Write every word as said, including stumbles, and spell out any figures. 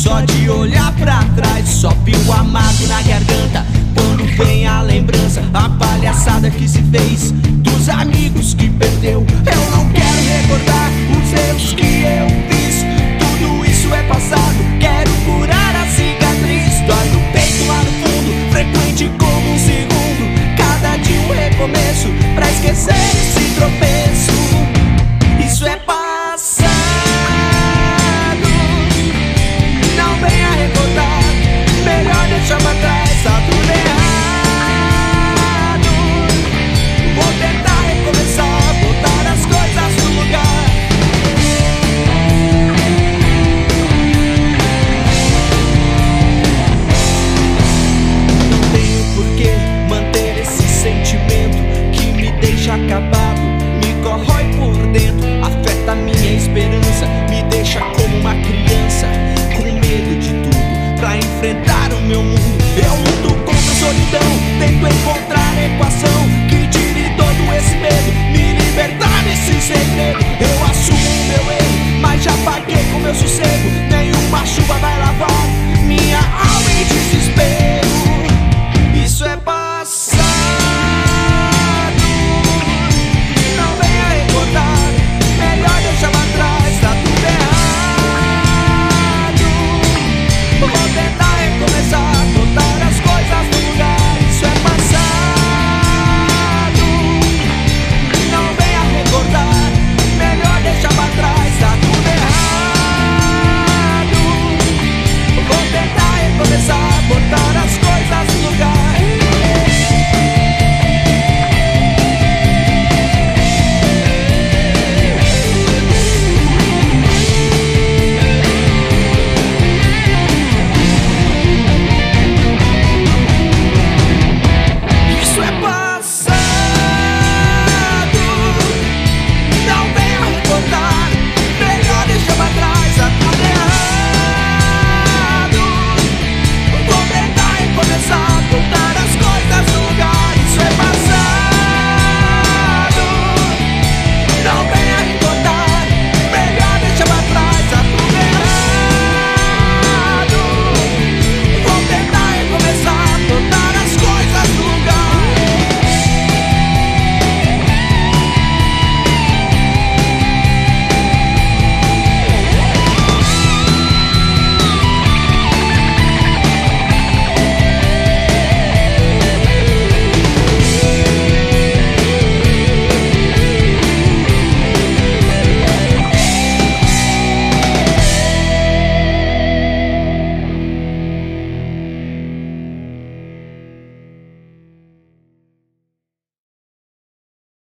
Só de olhar pra trás, sobe o amargo na garganta. Quando vem a lembrança, a palhaçada que se fez, dos amigos que perdeu. Eu não quero recordar os erros que eu fiz. Tudo isso é passado.